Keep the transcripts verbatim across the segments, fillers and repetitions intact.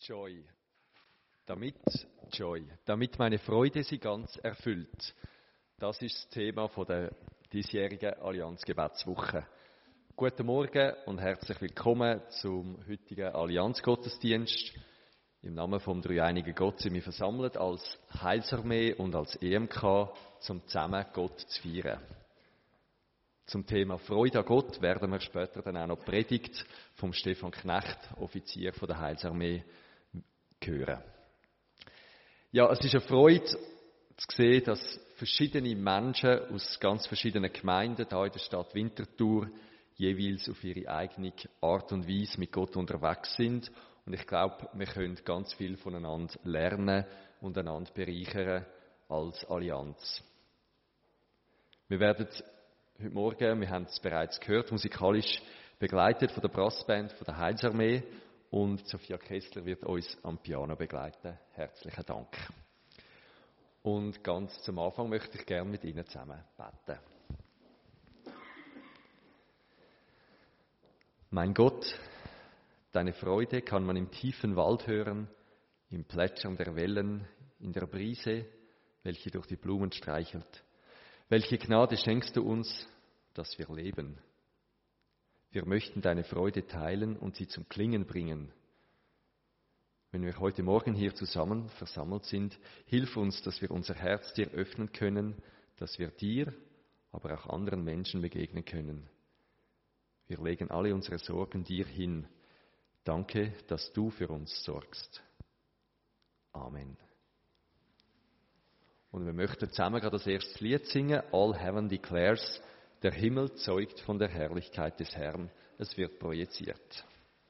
Joy. Damit Joy. Damit meine Freude sie ganz erfüllt. Das ist das Thema von der diesjährigen Allianz-Gebetswoche. Guten Morgen und herzlich willkommen zum heutigen Allianz-Gottesdienst. Im Namen vom dreieinigen Gott sind wir versammelt als Heilsarmee und als E M K, um zusammen Gott zu feiern. Zum Thema Freude an Gott werden wir später dann auch noch die Predigt vom Stefan Knecht, Offizier von der Heilsarmee, hören. Ja, es ist eine Freude zu sehen, dass verschiedene Menschen aus ganz verschiedenen Gemeinden hier in der Stadt Winterthur jeweils auf ihre eigene Art und Weise mit Gott unterwegs sind. Und ich glaube, wir können ganz viel voneinander lernen und einander bereichern als Allianz. Wir werden heute Morgen, wir haben es bereits gehört, musikalisch begleitet von der Brassband von der Heilsarmee, und Sophia Kessler wird uns am Piano begleiten. Herzlichen Dank. Und ganz zum Anfang möchte ich gerne mit Ihnen zusammen beten. Mein Gott, deine Freude kann man im tiefen Wald hören, im Plätschern der Wellen, in der Brise, welche durch die Blumen streichelt. Welche Gnade schenkst du uns, dass wir leben? Wir möchten deine Freude teilen und sie zum Klingen bringen. Wenn wir heute Morgen hier zusammen versammelt sind, hilf uns, dass wir unser Herz dir öffnen können, dass wir dir, aber auch anderen Menschen begegnen können. Wir legen alle unsere Sorgen dir hin. Danke, dass du für uns sorgst. Amen. Und wir möchten zusammen gerade das erste Lied singen, All Heaven Declares. Der Himmel zeugt von der Herrlichkeit des Herrn. Es wird projiziert.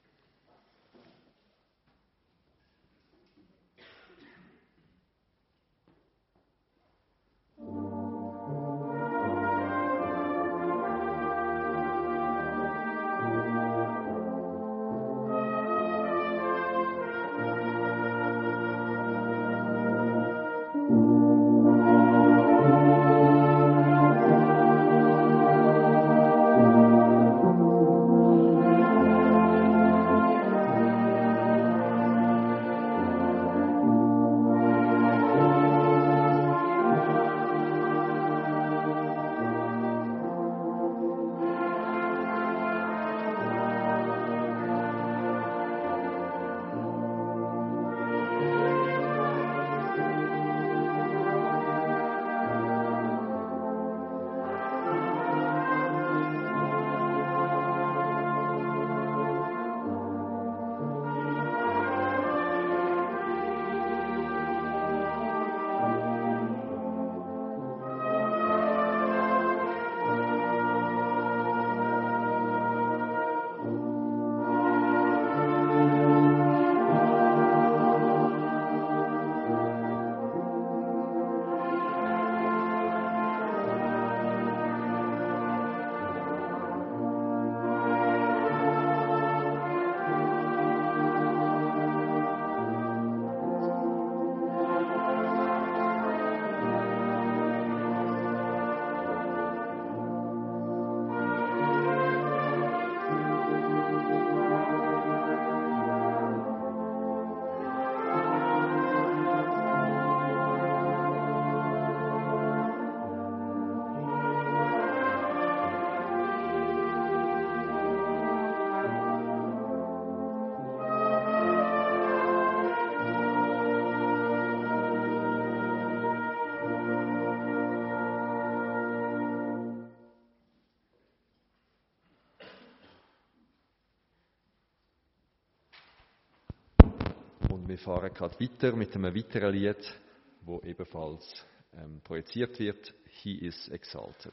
Wir fahren gerade weiter mit einem weiteren Lied, das ebenfalls ähm, projiziert wird. He is exalted.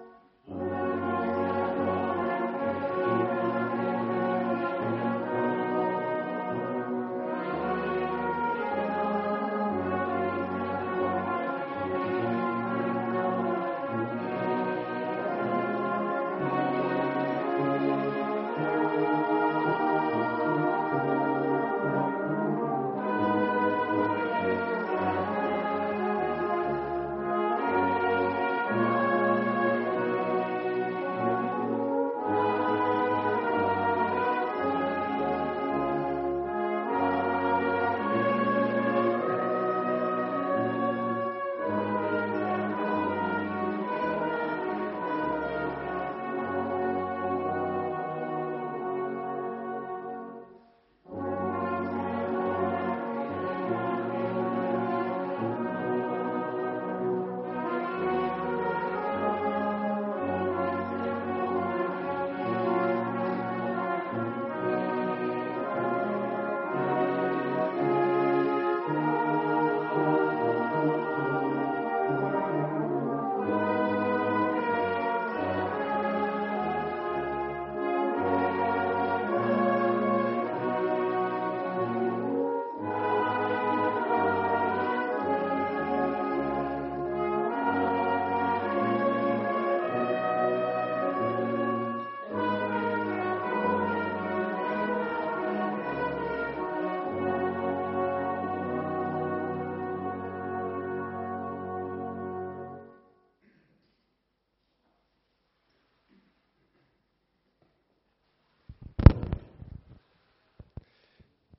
Thank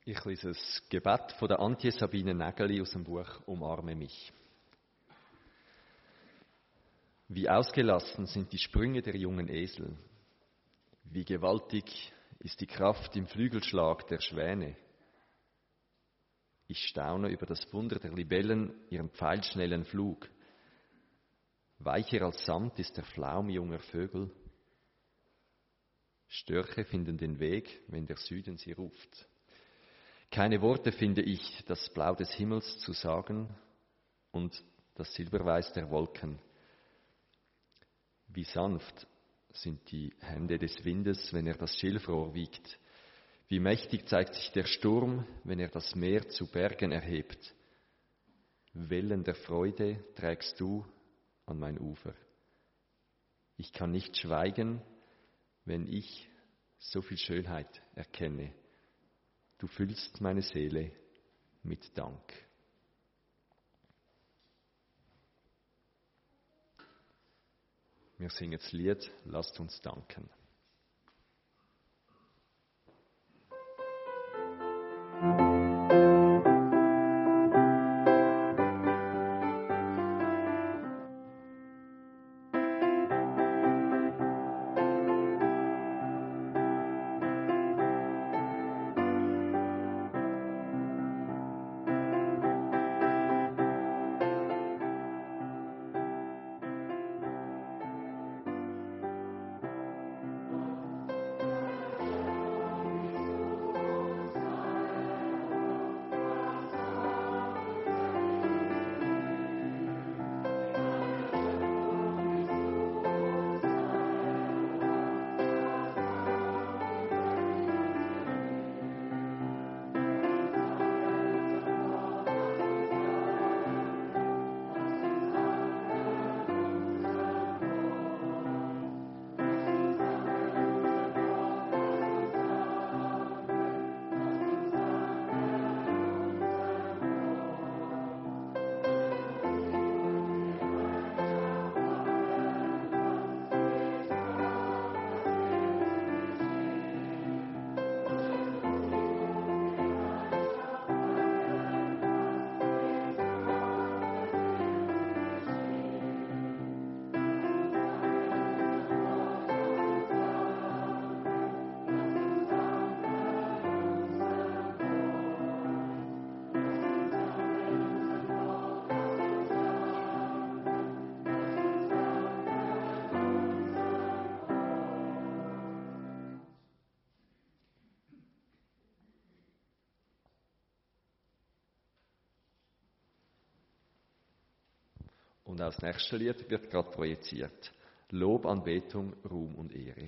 Ich lese das Gebet von der Antje Sabine Nägeli aus dem Buch Umarme mich. Wie ausgelassen sind die Sprünge der jungen Esel. Wie gewaltig ist die Kraft im Flügelschlag der Schwäne. Ich staune über das Wunder der Libellen, ihren pfeilschnellen Flug. Weicher als Samt ist der Flaum junger Vögel. Störche finden den Weg, wenn der Süden sie ruft. Keine Worte finde ich, das Blau des Himmels zu sagen und das Silberweiß der Wolken. Wie sanft sind die Hände des Windes, wenn er das Schilfrohr wiegt. Wie mächtig zeigt sich der Sturm, wenn er das Meer zu Bergen erhebt. Wellen der Freude trägst du an mein Ufer. Ich kann nicht schweigen, wenn ich so viel Schönheit erkenne. Du füllst meine Seele mit Dank. Wir singen das Lied, lasst uns danken. Und auch das nächste Lied wird gerade projiziert. Lob, Anbetung, Ruhm und Ehre.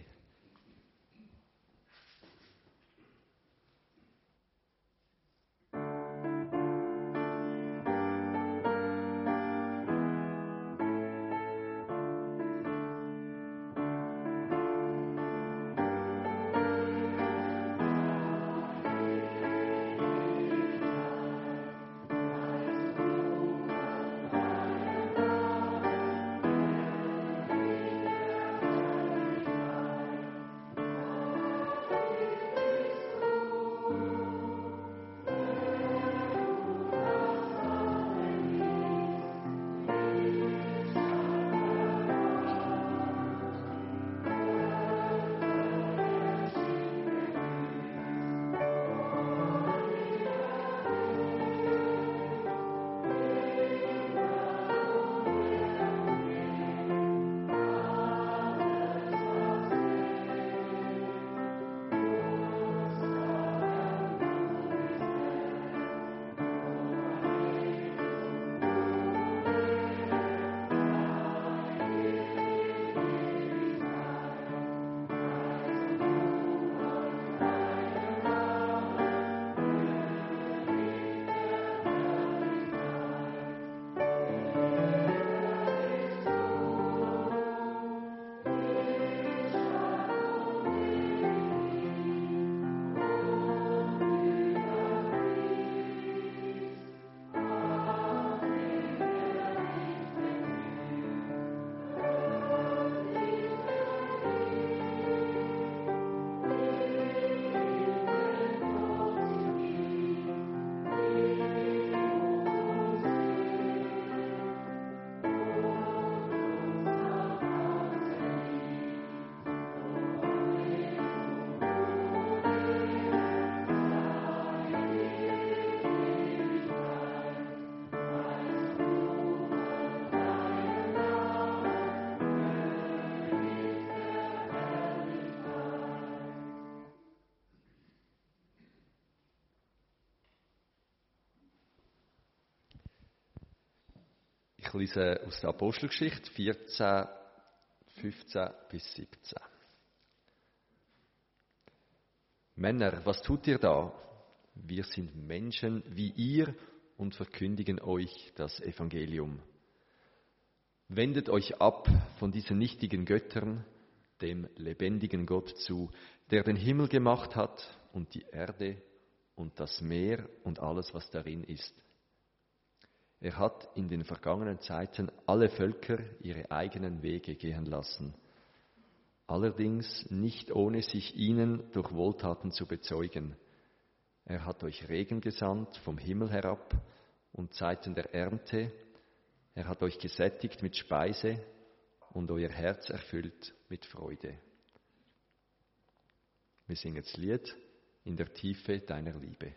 Ich lese aus der Apostelgeschichte vierzehn, fünfzehn bis siebzehn. Männer, was tut ihr da? Wir sind Menschen wie ihr und verkündigen euch das Evangelium. Wendet euch ab von diesen nichtigen Göttern, dem lebendigen Gott zu, der den Himmel gemacht hat und die Erde und das Meer und alles, was darin ist. Er hat in den vergangenen Zeiten alle Völker ihre eigenen Wege gehen lassen, allerdings nicht ohne sich ihnen durch Wohltaten zu bezeugen. Er hat euch Regen gesandt vom Himmel herab und Zeiten der Ernte. Er hat euch gesättigt mit Speise und euer Herz erfüllt mit Freude. Wir singen das Lied in der Tiefe deiner Liebe.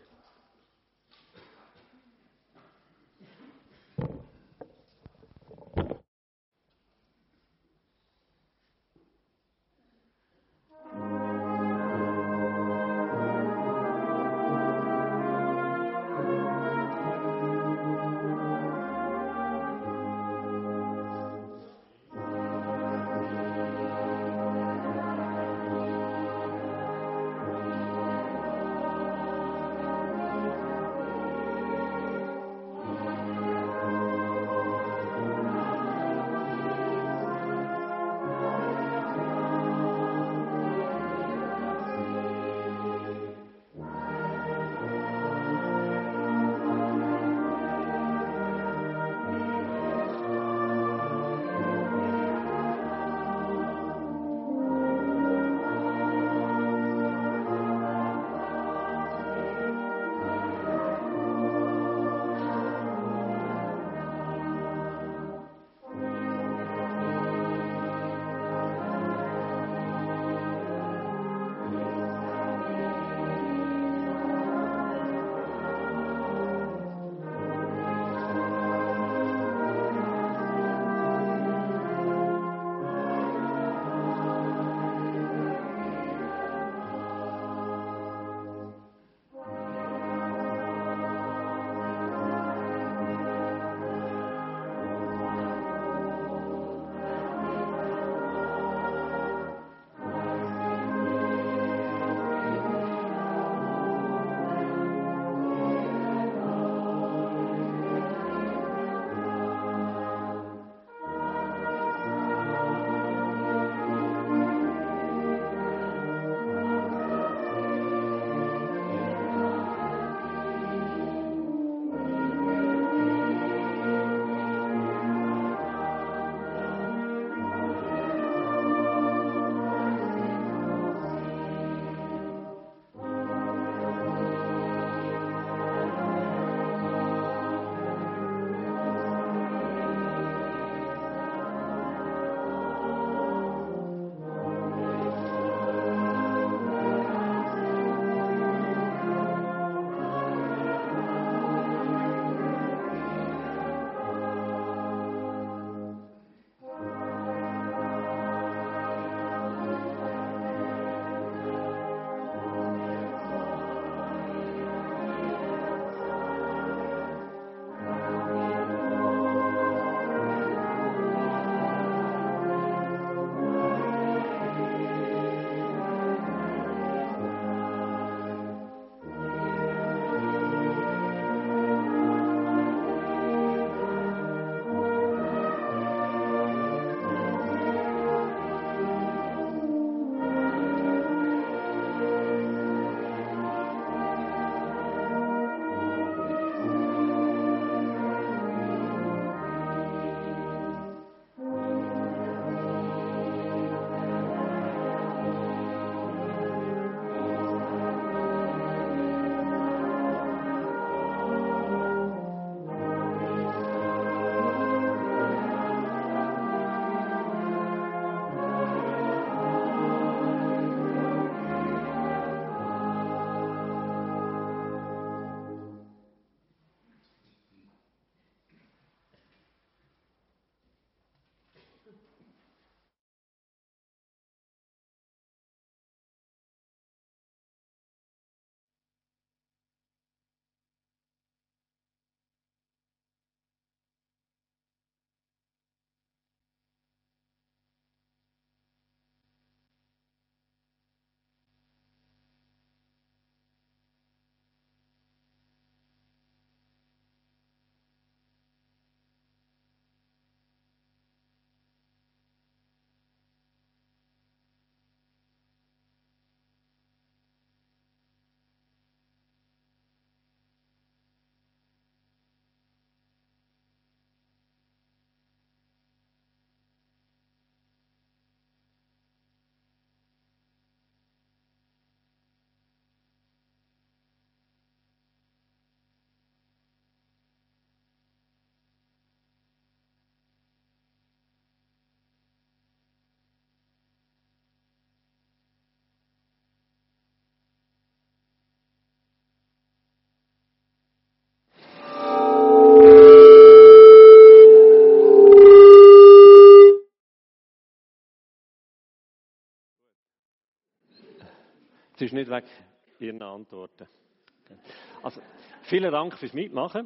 Es ist nicht wegen Ihren Antworten. Also, vielen Dank fürs Mitmachen.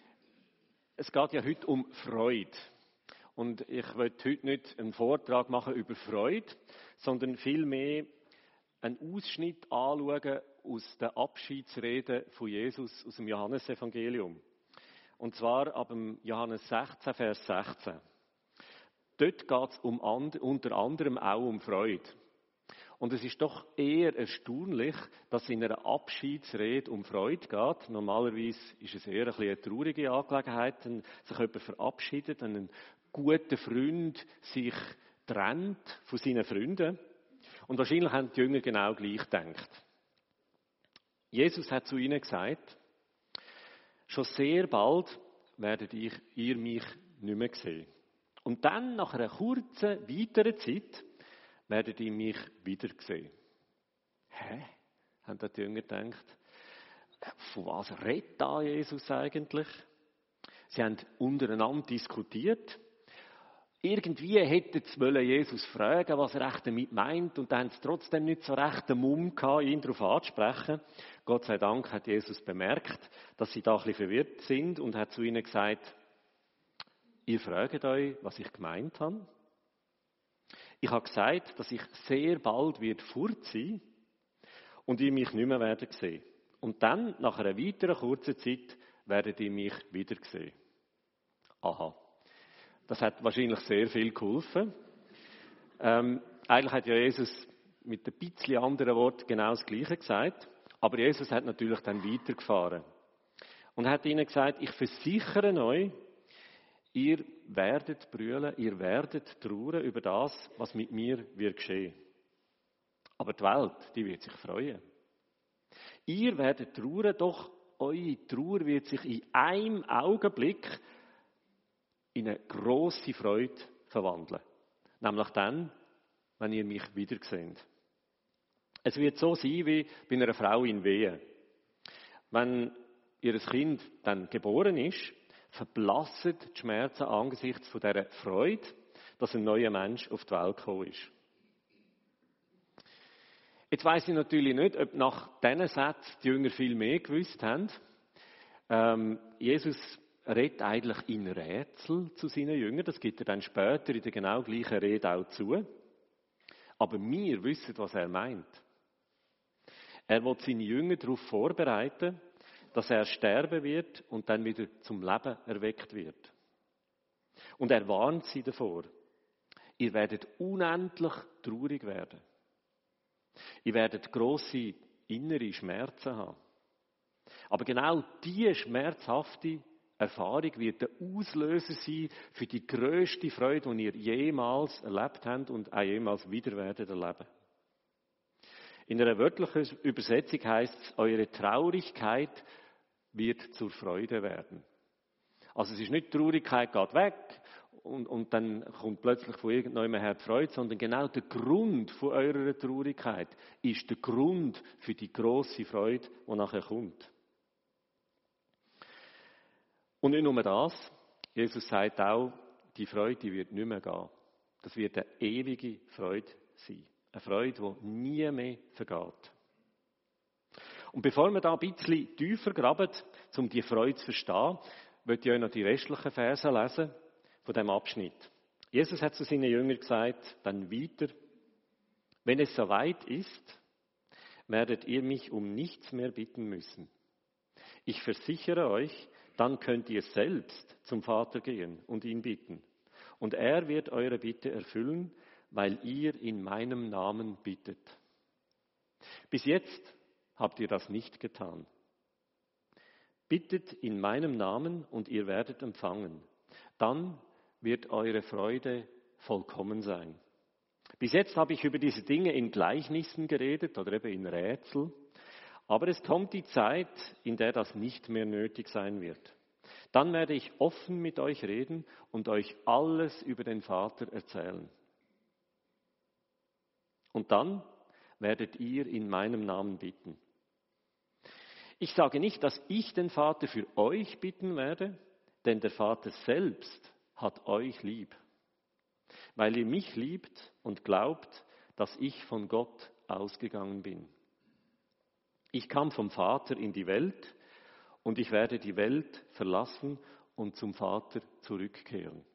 Es geht ja heute um Freude. Und ich möchte heute nicht einen Vortrag machen über Freude, sondern vielmehr einen Ausschnitt anschauen aus der Abschiedsrede von Jesus aus dem Johannesevangelium. Und zwar ab dem Johannes sechzehn, Vers sechzehn. Dort geht es um and, unter anderem auch um Freude. Und es ist doch eher erstaunlich, dass es in einer Abschiedsrede um Freude geht. Normalerweise ist es eher ein bisschen eine traurige Angelegenheit, wenn sich jemand verabschiedet, wenn ein guter Freund sich trennt von seinen Freunden. Und wahrscheinlich haben die Jünger genau gleich gedacht. Jesus hat zu ihnen gesagt, schon sehr bald werdet ihr, ihr mich nicht mehr sehen. Und dann, nach einer kurzen, weiteren Zeit, werdet ihr mich wieder sehen. Hä? Haben die Jünger gedacht. Von was redet da Jesus eigentlich? Sie haben untereinander diskutiert. Irgendwie hätten sie Jesus fragen, was er echt damit meint, und dann haben sie trotzdem nicht so recht den Mumm gehabt, ihn darauf anzusprechen. Gott sei Dank hat Jesus bemerkt, dass sie da ein bisschen verwirrt sind und hat zu ihnen gesagt, ihr fragt euch, was ich gemeint habe. Ich habe gesagt, dass ich sehr bald wird fort sein und ihr mich nicht mehr werden sehen. Und dann, nach einer weiteren kurzen Zeit, werdet ihr mich wieder sehen. Aha. Das hat wahrscheinlich sehr viel geholfen. Ähm, eigentlich hat ja Jesus mit ein bisschen anderen Worten genau das Gleiche gesagt. Aber Jesus hat natürlich dann weitergefahren. Und hat ihnen gesagt, ich versichere euch, ihr werdet brüllen, ihr werdet trauern über das, was mit mir wird geschehen. Aber die Welt, die wird sich freuen. Ihr werdet trauern, doch eure Trauer wird sich in einem Augenblick in eine grosse Freude verwandeln. Nämlich dann, wenn ihr mich wieder seht. Es wird so sein wie bei einer Frau in Wehen. Wenn ihr Kind dann geboren ist, verblassen die Schmerzen angesichts von dieser Freude, dass ein neuer Mensch auf die Welt gekommen ist. Jetzt weiss ich natürlich nicht, ob nach diesen Sätzen die Jünger viel mehr gewusst haben. Ähm, Jesus redet eigentlich in Rätsel zu seinen Jüngern. Das gibt er dann später in der genau gleichen Rede auch zu. Aber wir wissen, was er meint. Er will seine Jünger darauf vorbereiten, dass er sterben wird und dann wieder zum Leben erweckt wird. Und er warnt sie davor. Ihr werdet unendlich traurig werden. Ihr werdet grosse innere Schmerzen haben. Aber genau diese schmerzhafte Erfahrung wird der Auslöser sein für die grösste Freude, die ihr jemals erlebt habt und auch jemals wieder werdet erleben. In einer wörtlichen Übersetzung heisst es, eure Traurigkeit wird zur Freude werden. Also es ist nicht, die Traurigkeit geht weg und, und dann kommt plötzlich von irgendjemandem her die Freude, sondern genau der Grund von eurer Traurigkeit ist der Grund für die grosse Freude, die nachher kommt. Und nicht nur das, Jesus sagt auch, die Freude die wird nicht mehr gehen. Das wird eine ewige Freude sein. Eine Freude, die nie mehr vergeht. Und bevor wir da ein bisschen tiefer graben, um die Freude zu verstehen, möchte ich euch noch die restlichen Verse lesen von diesem Abschnitt. Jesus hat zu seinen Jüngern gesagt, dann weiter, wenn es soweit ist, werdet ihr mich um nichts mehr bitten müssen. Ich versichere euch, dann könnt ihr selbst zum Vater gehen und ihn bitten. Und er wird eure Bitte erfüllen, weil ihr in meinem Namen bittet. Bis jetzt habt ihr das nicht getan. Bittet in meinem Namen und ihr werdet empfangen. Dann wird eure Freude vollkommen sein. Bis jetzt habe ich über diese Dinge in Gleichnissen geredet oder eben in Rätsel. Aber es kommt die Zeit, in der das nicht mehr nötig sein wird. Dann werde ich offen mit euch reden und euch alles über den Vater erzählen. Und dann werdet ihr in meinem Namen bitten. Ich sage nicht, dass ich den Vater für euch bitten werde, denn der Vater selbst hat euch lieb, weil ihr mich liebt und glaubt, dass ich von Gott ausgegangen bin. Ich kam vom Vater in die Welt und ich werde die Welt verlassen und zum Vater zurückkehren.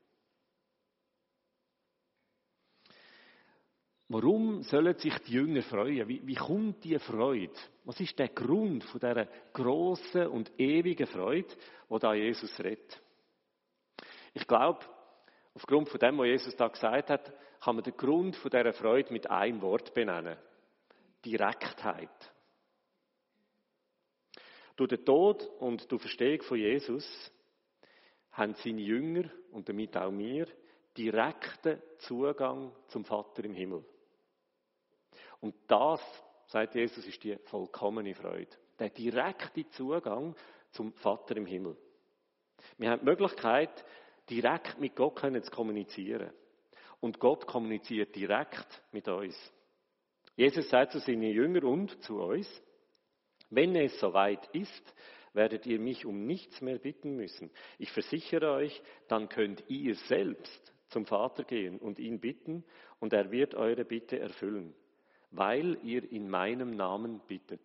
Warum sollen sich die Jünger freuen? Wie, wie kommt diese Freude? Was ist der Grund von dieser grossen und ewigen Freude, die da Jesus redet? Ich glaube, aufgrund von dem, was Jesus da gesagt hat, kann man den Grund von dieser Freude mit einem Wort benennen. Direktheit. Durch den Tod und die Verstehung von Jesus haben seine Jünger und damit auch wir direkten Zugang zum Vater im Himmel. Und das, sagt Jesus, ist die vollkommene Freude. Der direkte Zugang zum Vater im Himmel. Wir haben die Möglichkeit, direkt mit Gott zu kommunizieren. Und Gott kommuniziert direkt mit uns. Jesus sagt zu seinen Jüngern und zu uns: Wenn es soweit ist, werdet ihr mich um nichts mehr bitten müssen. Ich versichere euch, dann könnt ihr selbst zum Vater gehen und ihn bitten, und er wird eure Bitte erfüllen, weil ihr in meinem Namen bittet.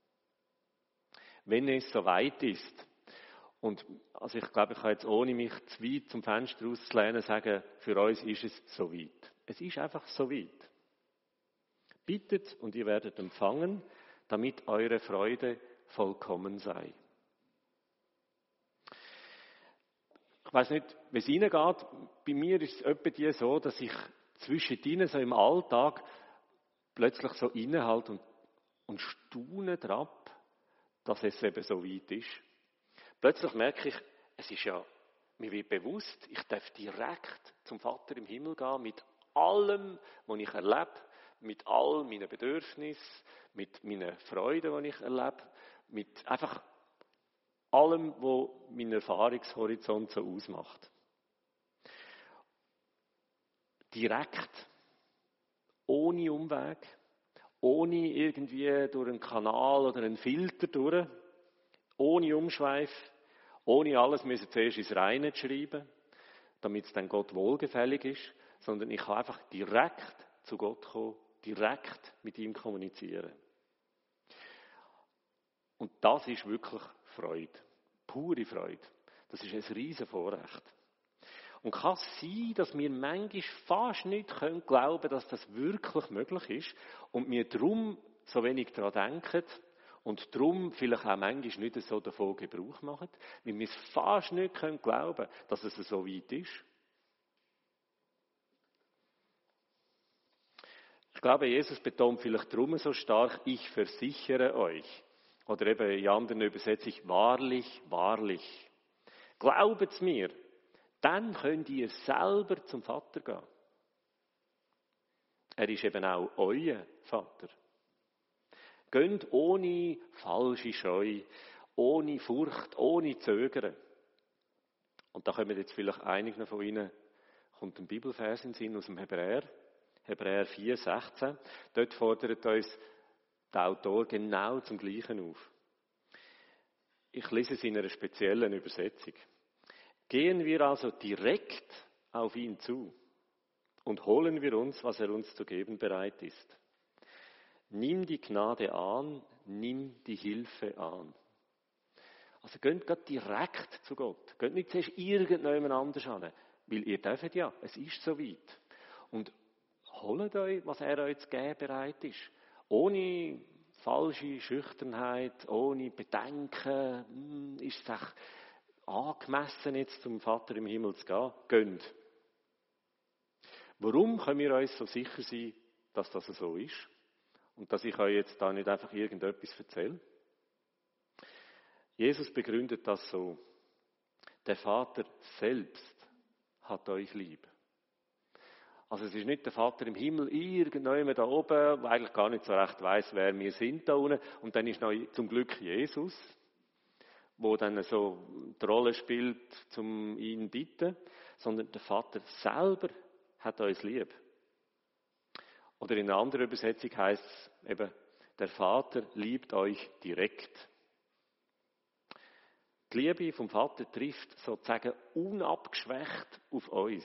Wenn es soweit ist, und also ich glaube, ich kann jetzt ohne mich zu weit zum Fenster rauszulehnen sagen, für uns ist es soweit. Es ist einfach soweit. Bittet und ihr werdet empfangen, damit eure Freude vollkommen sei. Ich weiss nicht, wie es Ihnen geht. Bei mir ist es etwa die so, dass ich zwischendrin so im Alltag plötzlich so innehalte und, und staune drauf, dass es eben so weit ist. Plötzlich merke ich, es ist ja, mir wird bewusst, ich darf direkt zum Vater im Himmel gehen, mit allem, was ich erlebe, mit all meinen Bedürfnissen, mit meinen Freuden, die ich erlebe, mit einfach allem, was meinen Erfahrungshorizont so ausmacht. Direkt, ohne Umweg, ohne irgendwie durch einen Kanal oder einen Filter durch, ohne Umschweif, ohne alles müssen zuerst ins Reine schreiben, damit es dann Gott wohlgefällig ist, sondern ich kann einfach direkt zu Gott kommen, direkt mit ihm kommunizieren. Und das ist wirklich Freude, pure Freude. Das ist ein riesen Vorrecht. Und kann es sein, dass wir manchmal fast nicht glauben können, dass das wirklich möglich ist und wir darum so wenig daran denken und darum vielleicht auch manchmal nicht so davon Gebrauch machen, weil wir es fast nicht glauben können, dass es so weit ist. Ich glaube, Jesus betont vielleicht darum so stark, ich versichere euch. Oder eben in anderen Übersetzungen, wahrlich, wahrlich. Glaubt's mir, dann könnt ihr selber zum Vater gehen. Er ist eben auch euer Vater. Geht ohne falsche Scheu, ohne Furcht, ohne Zögern. Und da kommen jetzt vielleicht einige von Ihnen, kommt ein Bibelvers in den Sinn aus dem Hebräer, Hebräer vier, sechzehn. Dort fordert uns der Autor genau zum Gleichen auf. Ich lese es in einer speziellen Übersetzung. Gehen wir also direkt auf ihn zu und holen wir uns, was er uns zu geben bereit ist. Nimm die Gnade an, nimm die Hilfe an. Also geht gerade direkt zu Gott. Geht nicht zuerst irgendjemand anders an, weil ihr dürft ja, es ist so weit. Und holt euch, was er euch zu geben bereit ist. Ohne falsche Schüchternheit, ohne Bedenken, hm, ist es echt angemessen, jetzt zum Vater im Himmel zu gehen? Geht. Warum können wir uns so sicher sein, dass das so ist? Und dass ich euch jetzt da nicht einfach irgendetwas erzähle? Jesus begründet das so. Der Vater selbst hat euch lieb. Also es ist nicht der Vater im Himmel, irgendjemand da oben, der eigentlich gar nicht so recht weiss, wer wir sind da unten. Und dann ist noch zum Glück Jesus, wo dann so die Rolle spielt, um ihn zu bitten. Sondern der Vater selber hat uns lieb. Oder in einer anderen Übersetzung heißt es eben, der Vater liebt euch direkt. Die Liebe vom Vater trifft sozusagen unabgeschwächt auf uns.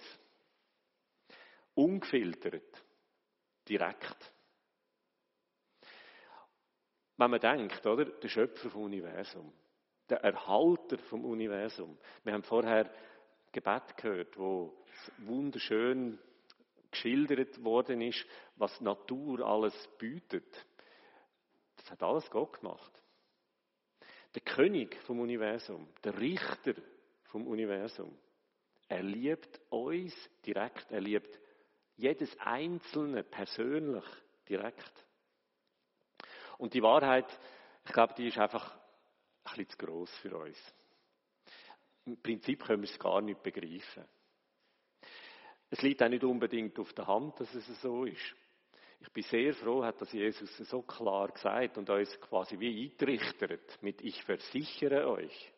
Ungefiltert. Direkt. wenn man denkt, oder? Der Schöpfer vom Universum, der Erhalter vom Universum. Wir haben vorher Gebet gehört, wo wunderschön geschildert worden ist, was die Natur alles bietet. Das hat alles Gott gemacht. Der König vom Universum, der Richter vom Universum, er liebt uns direkt, er liebt jedes Einzelne persönlich direkt. Und die Wahrheit, ich glaube, die ist einfach ein bisschen zu gross für uns. Im Prinzip können wir es gar nicht begreifen. Es liegt auch nicht unbedingt auf der Hand, dass es so ist. Ich bin sehr froh, hat das Jesus so klar gesagt und uns quasi wie eintrichtert mit «Ich versichere euch».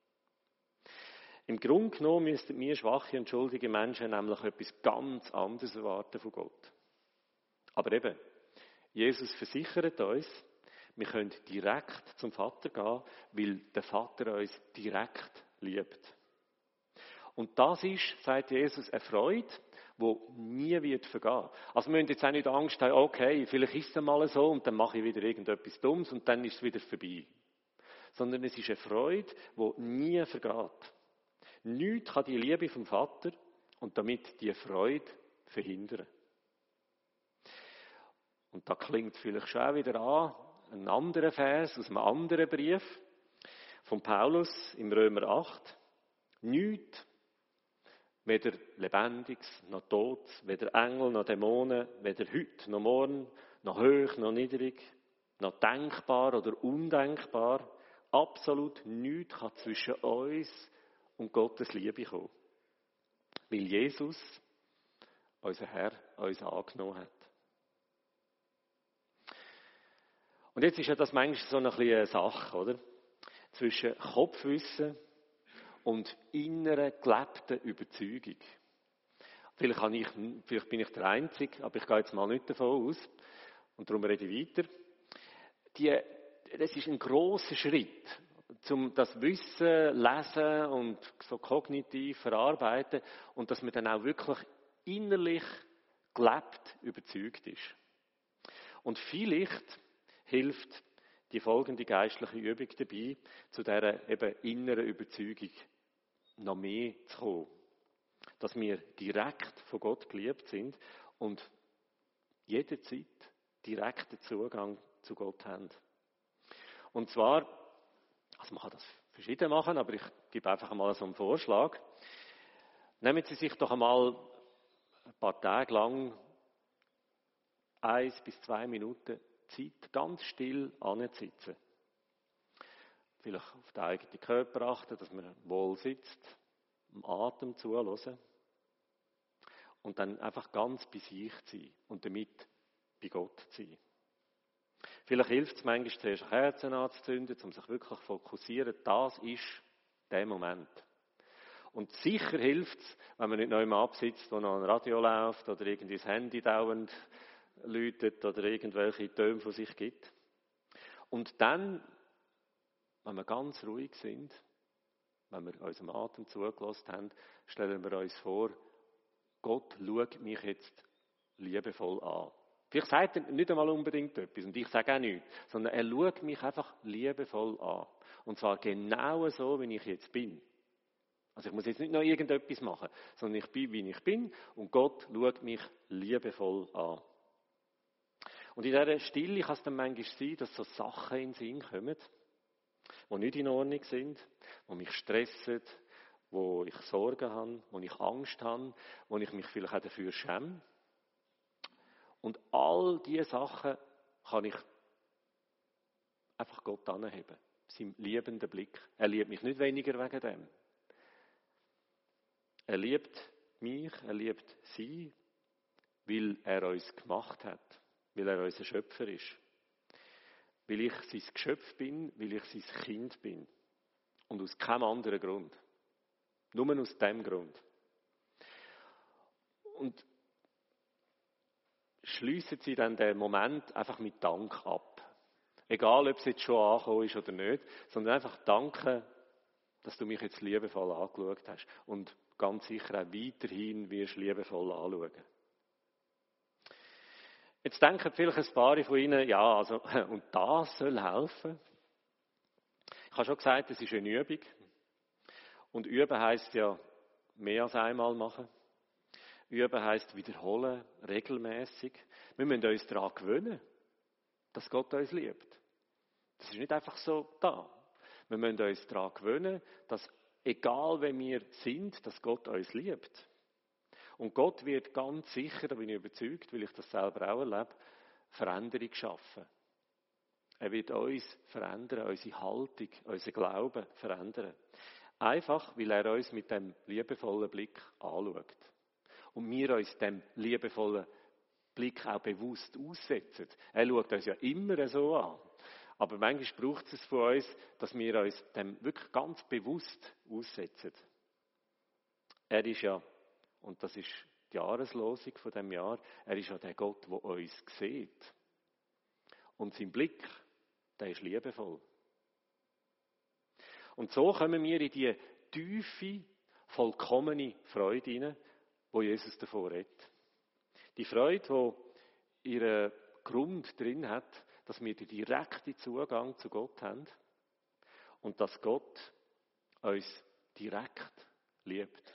Im Grunde genommen müssten wir schwache und schuldige Menschen nämlich etwas ganz anderes erwarten von Gott. Aber eben, Jesus versichert uns, wir können direkt zum Vater gehen, weil der Vater uns direkt liebt. Und das ist, sagt Jesus, eine Freude, die nie wird vergehen. Also wir müssen jetzt auch nicht Angst haben, okay, vielleicht ist es mal so und dann mache ich wieder irgendetwas Dummes und dann ist es wieder vorbei. Sondern es ist eine Freude, die nie vergeht. Nichts kann die Liebe vom Vater und damit die Freude verhindern. Und da klingt vielleicht schon auch wieder an, ein anderer Vers aus einem anderen Brief von Paulus im Römer acht. Nichts, weder Lebendiges noch Todes, weder Engel noch Dämonen, weder heute noch morgen, noch hoch noch niedrig, noch denkbar oder undenkbar, absolut nichts kann zwischen uns und Gottes Liebe kommen. Weil Jesus, unser Herr, uns angenommen hat. Und jetzt ist ja das manchmal so eine kleine Sache, oder? Zwischen Kopfwissen und innerer gelebter Überzeugung. Vielleicht, kann ich, vielleicht bin ich der Einzige, aber ich gehe jetzt mal nicht davon aus. Und darum rede ich weiter. Die, das ist ein grosser Schritt, um das Wissen, Lesen und so kognitiv verarbeiten und dass man dann auch wirklich innerlich gelebt überzeugt ist. Und vielleicht hilft die folgende geistliche Übung dabei, zu dieser eben inneren Überzeugung noch mehr zu kommen. Dass wir direkt von Gott geliebt sind und jederzeit direkten Zugang zu Gott haben. Und zwar, also man kann das verschieden machen, aber ich gebe einfach mal so einen Vorschlag. Nehmen Sie sich doch einmal ein paar Tage lang eins bis zwei Minuten Zeit ganz still anzusitzen. Vielleicht auf den eigenen Körper achten, dass man wohl sitzt, dem Atem zuhören und dann einfach ganz bei sich sein und damit bei Gott sein. Vielleicht hilft es manchmal zuerst Kerzen anzuzünden, um sich wirklich zu fokussieren. Das ist der Moment. Und sicher hilft es, wenn man nicht noch immer absitzt, wo noch ein Radio läuft oder irgendwie das Handy dauernd läutet oder irgendwelche Töne von sich gibt. Und dann, wenn wir ganz ruhig sind, wenn wir unserem Atem zugelassen haben, stellen wir uns vor, Gott schaut mich jetzt liebevoll an. Vielleicht sagt er nicht einmal unbedingt etwas und ich sage auch nichts, sondern er schaut mich einfach liebevoll an. Und zwar genau so, wie ich jetzt bin. Also ich muss jetzt nicht noch irgendetwas machen, sondern ich bin, wie ich bin und Gott schaut mich liebevoll an. Und in dieser Stille kann es dann manchmal sein, dass so Sachen in den Sinn kommen, die nicht in Ordnung sind, die mich stressen, wo ich Sorgen habe, wo ich Angst habe, wo ich mich vielleicht auch dafür schäme. Und all diese Sachen kann ich einfach Gott anheben. Seinem liebenden Blick. Er liebt mich nicht weniger wegen dem. Er liebt mich, er liebt sie, weil er uns gemacht hat. Weil er unser Schöpfer ist. Weil ich sein Geschöpf bin, weil ich sein Kind bin. Und aus keinem anderen Grund. Nur aus dem Grund. Und schliessen Sie dann den Moment einfach mit Dank ab. Egal, ob es jetzt schon angekommen ist oder nicht, sondern einfach danken, dass du mich jetzt liebevoll angeschaut hast. Und ganz sicher auch weiterhin wirst du liebevoll anschauen. Jetzt denken vielleicht ein paar von Ihnen, ja, also, und das soll helfen? Ich habe schon gesagt, es ist eine Übung. Und üben heisst ja mehr als einmal machen. Üben heisst wiederholen, regelmäßig. Wir müssen uns daran gewöhnen, dass Gott uns liebt. Das ist nicht einfach so da. Wir müssen uns daran gewöhnen, dass egal wer wir sind, dass Gott uns liebt. Und Gott wird ganz sicher, da bin ich überzeugt, weil ich das selber auch erlebe, Veränderung schaffen. Er wird uns verändern, unsere Haltung, unseren Glauben verändern. Einfach, weil er uns mit dem liebevollen Blick anschaut. Und wir uns dem liebevollen Blick auch bewusst aussetzen. Er schaut uns ja immer so an. Aber manchmal braucht es von uns, dass wir uns dem wirklich ganz bewusst aussetzen. Er ist ja, und das ist die Jahreslosung von dem Jahr, er ist ja der Gott, der uns sieht. Und sein Blick, der ist liebevoll. Und so kommen wir in die tiefe, vollkommene Freude hinein, wo Jesus davor redet. Die Freude, die ihren Grund drin hat, dass wir den direkten Zugang zu Gott haben und dass Gott uns direkt liebt.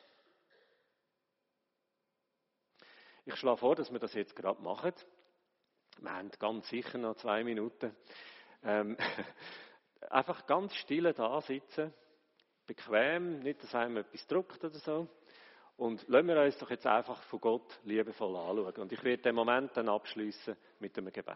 Ich schlage vor, dass wir das jetzt gerade machen. Wir haben ganz sicher noch zwei Minuten. Ähm, einfach ganz still da sitzen, bequem, nicht, dass einem etwas drückt oder so. Und lassen wir uns doch jetzt einfach von Gott liebevoll anschauen. Und ich werde den Moment dann abschließen mit einem Gebet.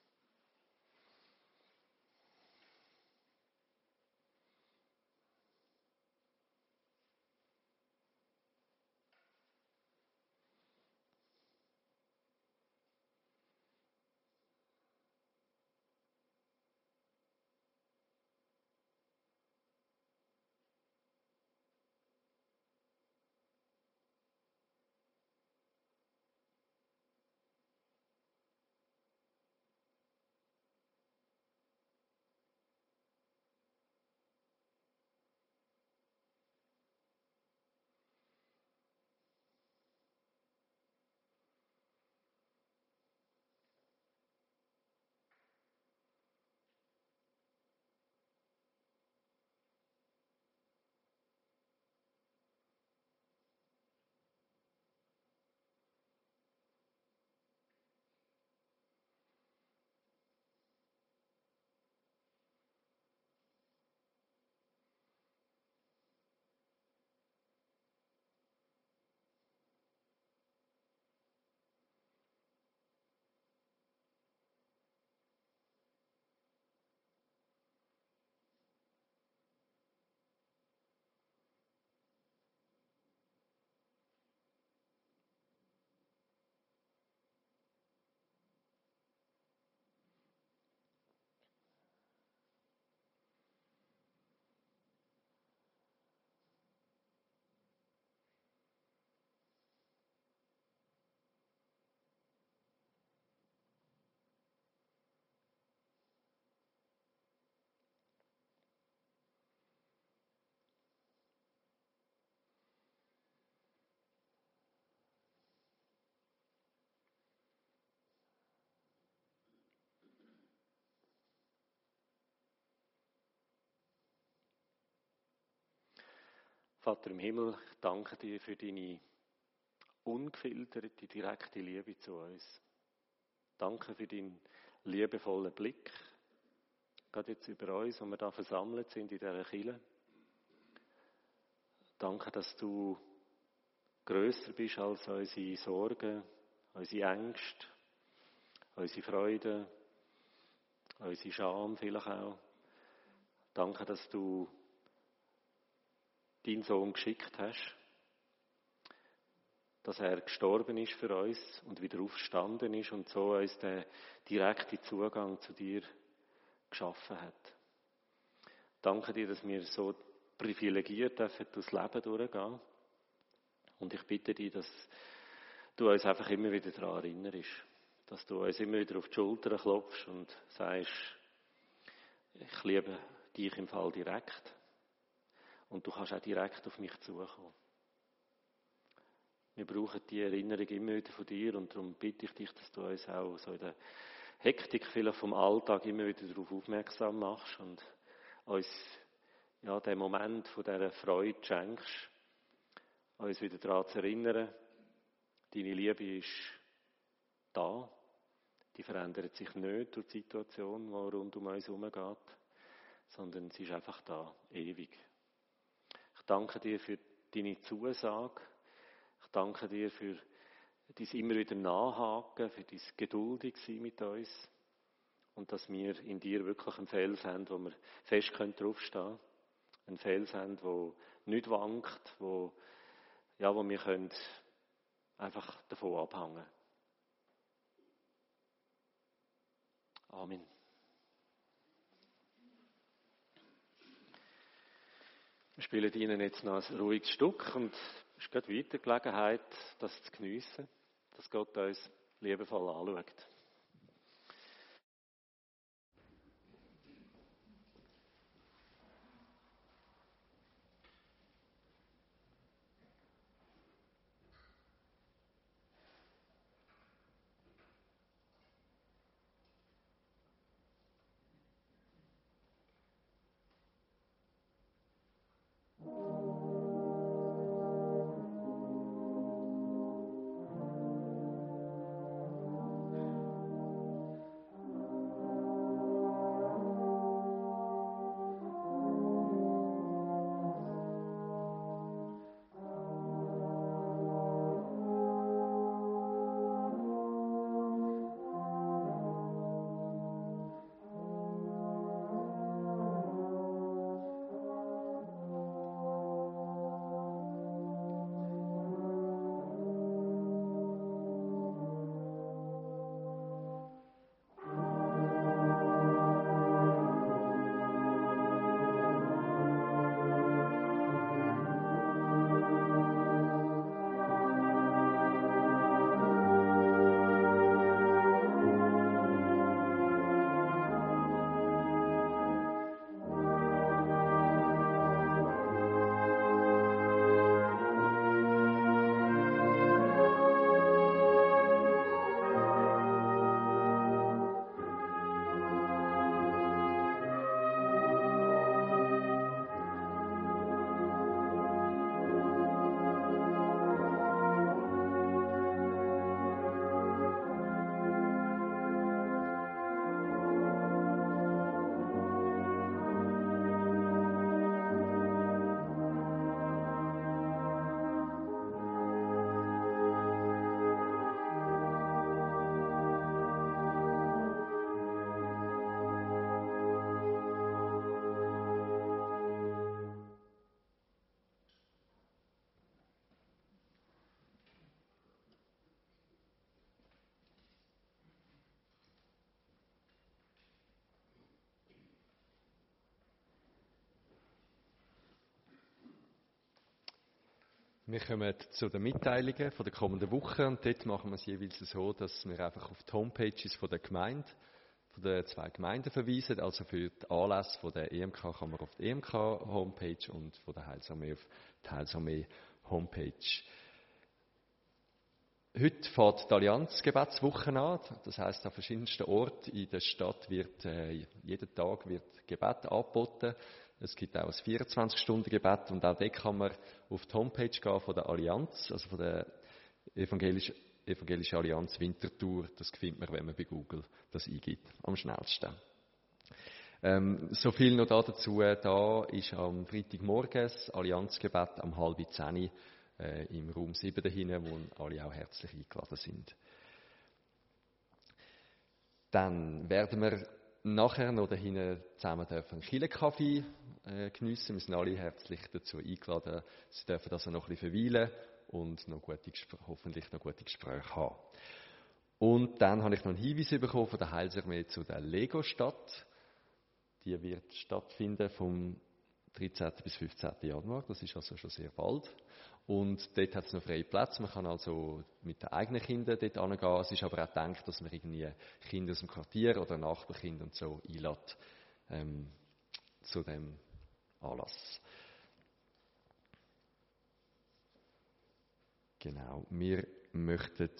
Vater im Himmel, ich danke dir für deine ungefilterte, direkte Liebe zu uns. Danke für deinen liebevollen Blick, gerade jetzt über uns, wo wir da versammelt sind in dieser Kirche. Danke, dass du grösser bist als unsere Sorgen, unsere Ängste, unsere Freude, unsere Scham vielleicht auch. Danke, dass du deinen Sohn geschickt hast, dass er gestorben ist für uns und wieder aufgestanden ist und so uns den direkten Zugang zu dir geschaffen hat. Danke dir, dass wir so privilegiert dürfen durchs Leben durchgehen. Und ich bitte dich, dass du uns einfach immer wieder daran erinnerst, dass du uns immer wieder auf die Schulter klopfst und sagst, ich liebe dich im Fall direkt. Und du kannst auch direkt auf mich zukommen. Wir brauchen die Erinnerung immer wieder von dir und darum bitte ich dich, dass du uns auch so in der Hektik vielleicht vom Alltag immer wieder darauf aufmerksam machst und uns ja, den Moment von dieser Freude schenkst, uns wieder daran zu erinnern, deine Liebe ist da, die verändert sich nicht durch die Situation, die rund um uns herum geht, sondern sie ist einfach da, ewig. Ich danke dir für deine Zusage, ich danke dir für dein immer wieder Nachhaken, für dein Geduldigsein mit uns und dass wir in dir wirklich einen Fels haben, wo wir fest draufstehen können. Ein Fels haben, der nicht wankt, wo, ja, wo wir können einfach davon abhängen. Amen. Wir spielen Ihnen jetzt noch ein ruhiges Stück und es ist gerade weiter Gelegenheit, das zu geniessen, dass Gott uns liebevoll anschaut. Wir kommen zu den Mitteilungen von der kommenden Woche und dort machen wir es jeweils so, dass wir einfach auf die Homepages von der Gemeinde, von den zwei Gemeinden verweisen. Also für die Anlässe von der E M K kann man auf die E M K-Homepage und von der Heilsarmee auf die Heilsarmee-Homepage. Heute fährt die Allianz-Gebetswoche an. Das heisst, an verschiedensten Orten in der Stadt wird äh, jeden Tag wird Gebet angeboten. Es gibt auch ein vierundzwanzig-Stunden-Gebet und auch dort kann man auf die Homepage gehen von der Allianz, also von der Evangelischen Evangelische Allianz Winterthur. Das findet man, wenn man bei Google das eingibt, am schnellsten. Ähm, so viel noch dazu. Da ist am Freitagmorgen das Allianzgebet am halb zehn äh, im Raum sieben dahinten, wo alle auch herzlich eingeladen sind. Dann werden wir nachher noch dahinten zusammen einen Kirchenkaffee äh, geniessen. Wir sind alle herzlich dazu eingeladen. Sie dürfen also noch ein bisschen verweilen und noch gute, hoffentlich noch gute Gespräche haben. Und dann habe ich noch einen Hinweis bekommen von der Heilsarmee zu der Lego-Stadt. Die wird stattfinden vom dreizehnten bis fünfzehnten Januar. Das ist also schon sehr bald. Und dort hat es noch freie Plätze. Man kann also mit den eigenen Kindern dort hingehen. Es ist aber auch gedacht, dass man irgendwie Kinder aus dem Quartier oder Nachbarkinder und so einlädt ähm, zu dem Anlass. Genau, wir möchten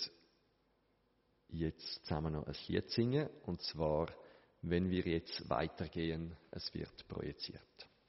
jetzt zusammen noch ein Lied singen, und zwar, wenn wir jetzt weitergehen, es wird projiziert.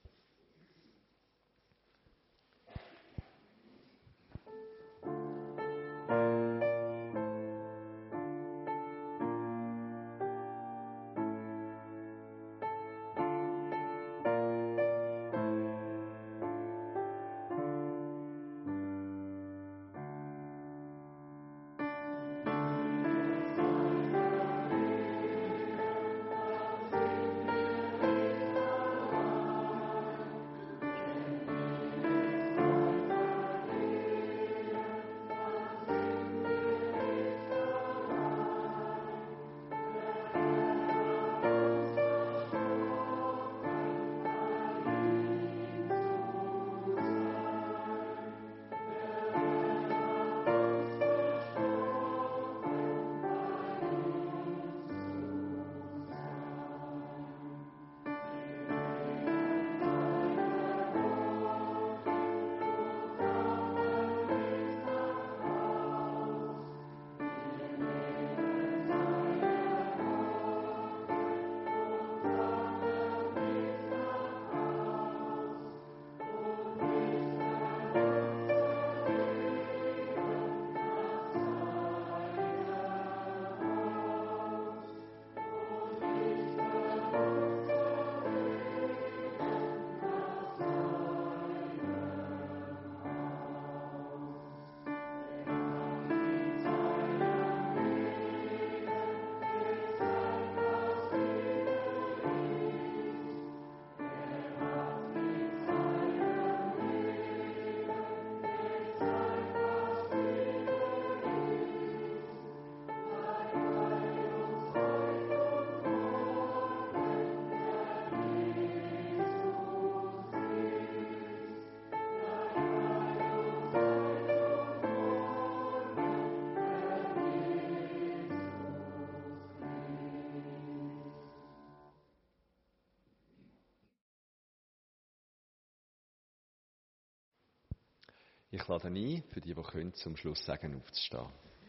Ich lade ein, für die, die können, zum Schluss sagen, aufzustehen.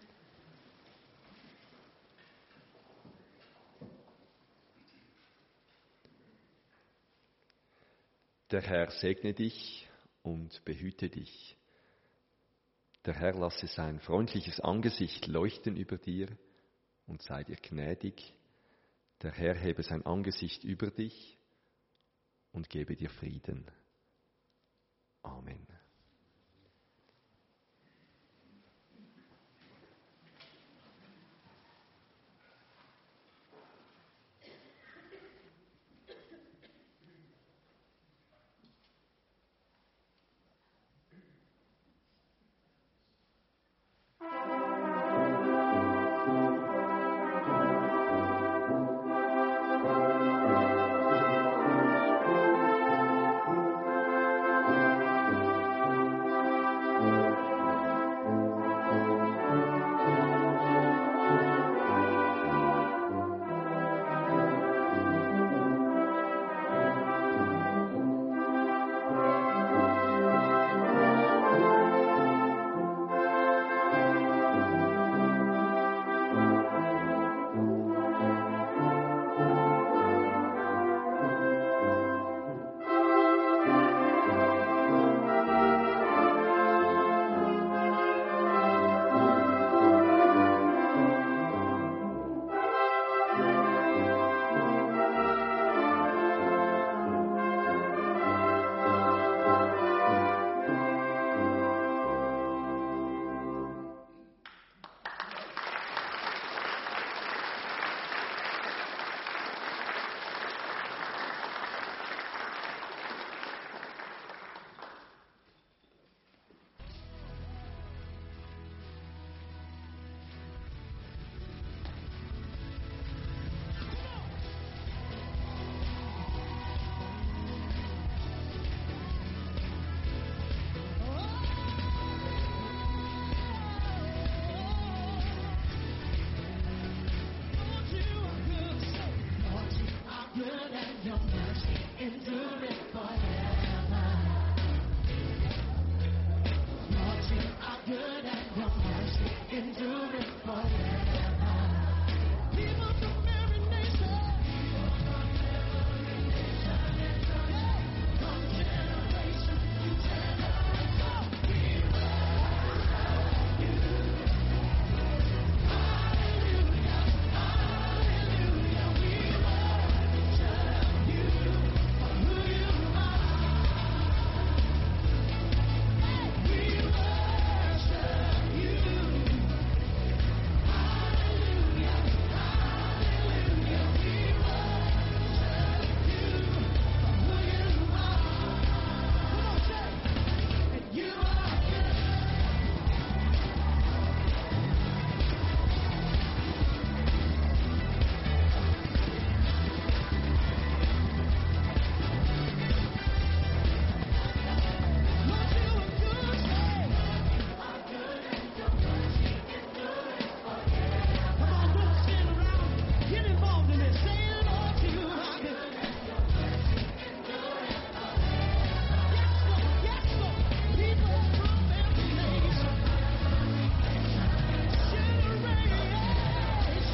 Der Herr segne dich und behüte dich. Der Herr lasse sein freundliches Angesicht leuchten über dir und sei dir gnädig. Der Herr hebe sein Angesicht über dich und gebe dir Frieden. Amen.